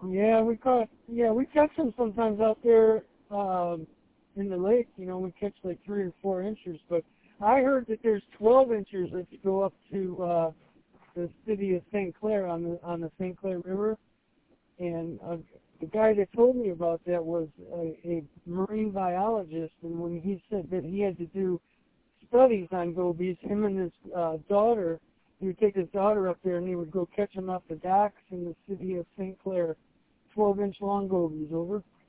Yeah, we catch them sometimes out there in the lake. You know, we catch like 3 or 4 inches. But I heard that there's 12 inches that go up to the city of St. Clair on the St. Clair River. And the guy that told me about that was a marine biologist, and when he said that he had to do studies on gobies, him and his daughter, he would take his daughter up there and he would go catch them off the docks in the city of St. Clair, 12-inch long gobies, over.